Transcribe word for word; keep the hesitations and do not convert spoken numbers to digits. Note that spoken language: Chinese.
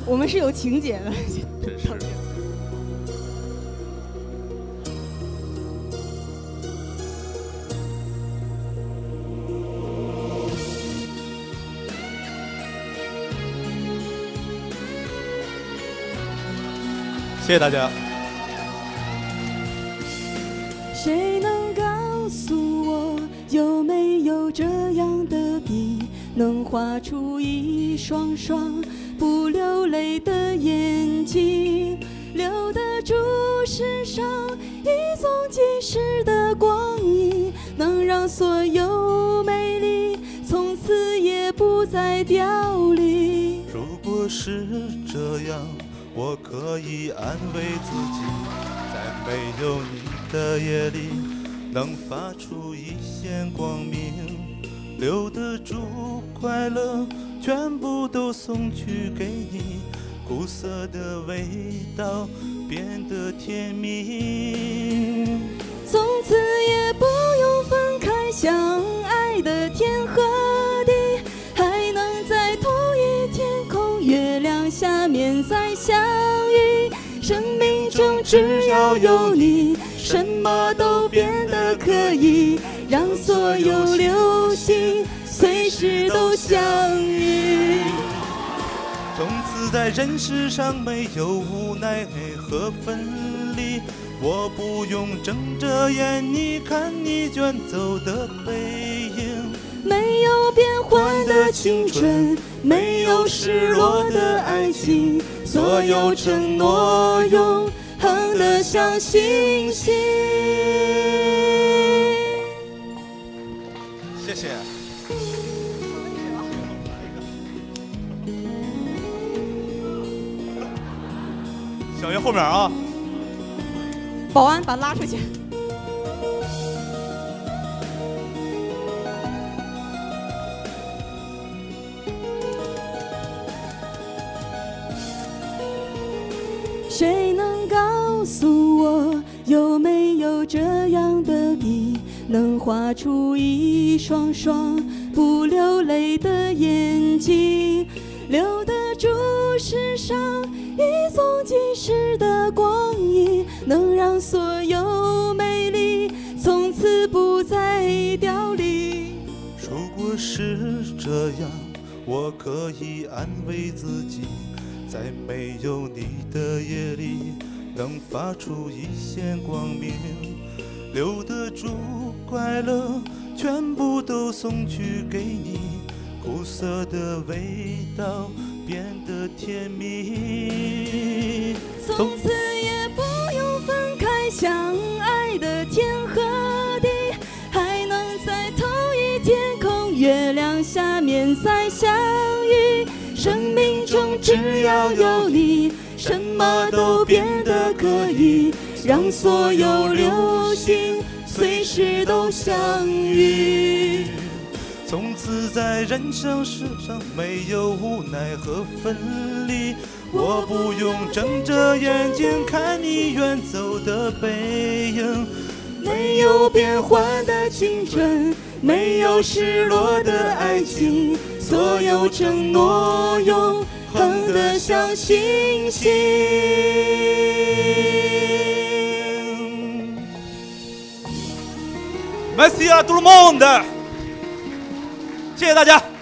我们是有情节的。 真是。谢谢大家。 谁能告诉我，有没有这样的笔，能画出一双双不流泪的眼睛，留得住世上一纵即逝的光阴，能让所有美丽从此也不再凋零。 如果是这样，我可以安慰自己，在没有你的夜里，能发出一线光明，留得住快乐，全部都送去给你，苦涩的味道变得甜蜜， 从此也不用分开，相爱的天和地，还能在同一天空月亮下面再相遇。生命中只要有你，什么都变得可以，让所有流星随时都相遇。 从此在人世上没有无奈和分离，我不用睁着眼，你看你卷走的背影， 没有变换的青春，没有失落的爱情，所有承诺永恒的像星星。 谢谢。小月后面啊， 保安把他拉出去。谁能告诉我，有没有这样的笔，能画出一双双不流泪的眼睛，留得住世上一纵即逝的光阴，能让所有美丽从此不再凋零。 如果是这样，我可以安慰自己，在没有你的夜里，能发出一线光明，留得住快乐，全部都送去给你，苦涩的味道变得甜蜜， 从此也不用分开，相爱的天和地，还能在同一天空月亮下面再相遇。生命中只要有你，什么都变得可以，让所有流星随时都相遇。 从此在人生世上没有无奈和分离，我不用睁着眼睛看你远走的背影， 没有变换的青春，没有失落的爱情，所有承诺永恒的像星星。 Merci à tout le monde， 谢谢大家。